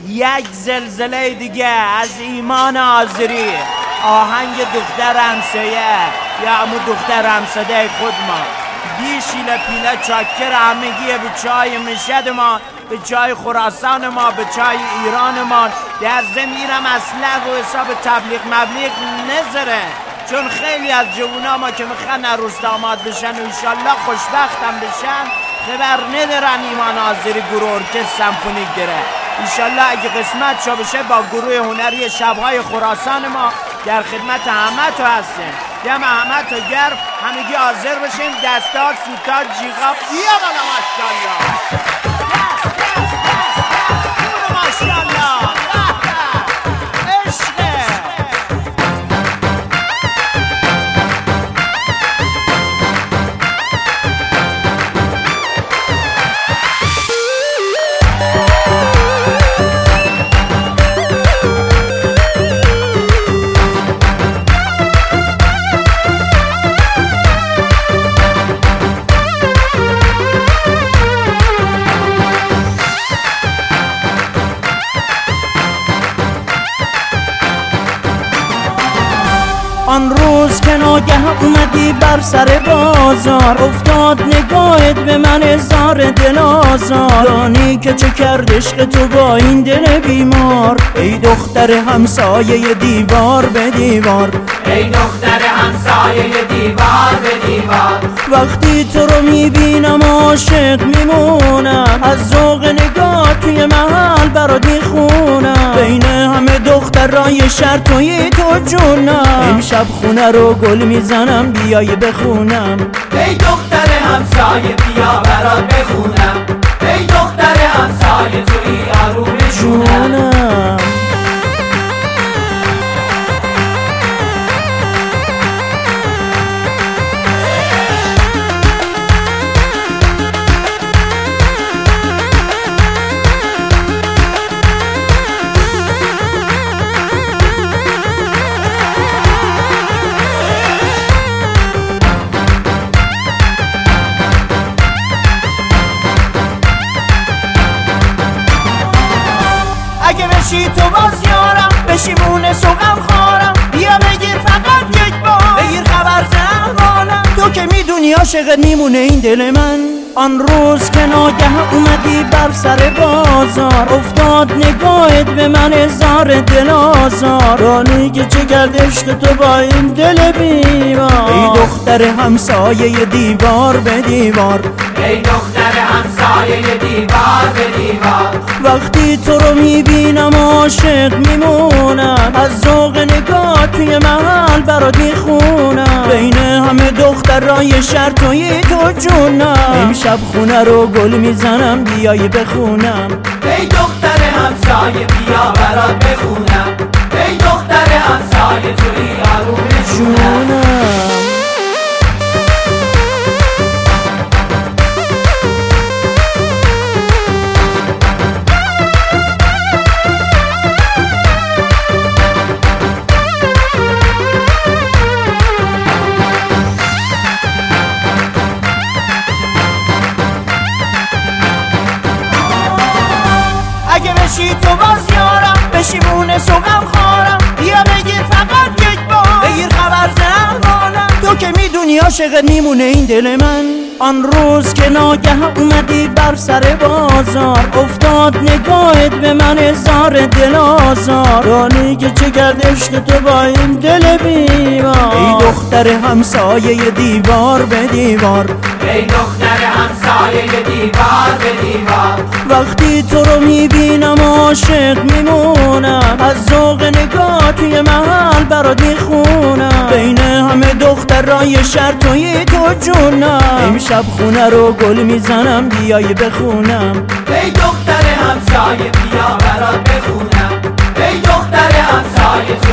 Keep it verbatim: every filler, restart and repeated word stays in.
یک زلزله دیگه از ایمان آذری، آهنگ دختر همسایه یا امو دختر همسایه خود ما، بیشیل پیله چاکر همگی به چای مشهد ما، به چای خراسان ما، به چای ایران ما. در زمیرم اصلا و حساب تبلیغ مبلیغ نذاره، چون خیلی از جوونا ما که میخوان عروس داماد بشن و انشالله خوشبختم بشن خبر ندارن ایمان آذری گروه ارکستر سمفونیک داره. انشالله اگه قسمت شو بشه با گروه هنری شبهای خراسان ما در خدمت همه تو هستیم. دم همه تو گرم، همگی حاضر بشیم، دستا سوتا جیغا بیا بالا ماشاءالله. دست دست دست دست ماشاءالله. آن روز که ناگه اومدی بر سر بازار، افتاد نگاهت به من هزار دل آزار. دانی که چه کرد عشق تو با این دل بیمار، ای دختر همسایه دیوار به دیوار، ای دختر همسایه دیوار به دیوار. وقتی تو رو میبینم عاشق میمونم، از ذوق نگاه توی محل برات میخونم. بین همه دخترای شهر توی تو جونم، امشب خونه رو گل میزنم بیای بخونم. ای دختر همسایه بیا برات بخونم، ای دختر همسایه توی آروم جونم. اگه بشی تو باز یارم، بشی مونس و غم خارم، بیا بگیر فقط یک بار، بگیر خبر زمانم. تو که میدونی عاشقت میمونه این دل من. آن روز که ناگه اومدی بر سر بازار، افتاد نگاهت به من هزار دل آزار. رانی که چه کرد عشق تو با این دل بیمار، ای دختر همسایه دیوار به دیوار، ای دختر همسایه دیوار به دیوار. وقتی تو رو میبینم عاشق میمونم، از ذوق نگاه توی محل برات میخونم. بین همه دخترای شهر توی تو جونم، امشب خونه رو گل میزنم بیای بخونم. ای دختر همسایه بیا برات بخونم، ای دختر همسایه توی آروم جونم. اگه بشی تو باز یارم، بشی مونس و غم خارم، بیا بگیر فقط یک بار، بگیر خبر زمانم. تو که میدونی عاشقت میمونه این دل من. آن روز که ناگه اومدی بر سر بازار، افتاد نگاهت به من هزار دل آزار. رانی که چه کرد عشق تو با این دل بیمار، ای دختر همسایه دیوار به دیوار، ای دختر همسایه دیوار به دیوار. وقتی تو رو میبینم عاشق میمونم، از ذوق نگاه توی محل برات میخونم. بین همه دخترای شهر توی تو جونم، امشب خونه رو گل میزنم بیای بخونم. ای دختر همسایه بیا برات بخونم، ای دختر همسایه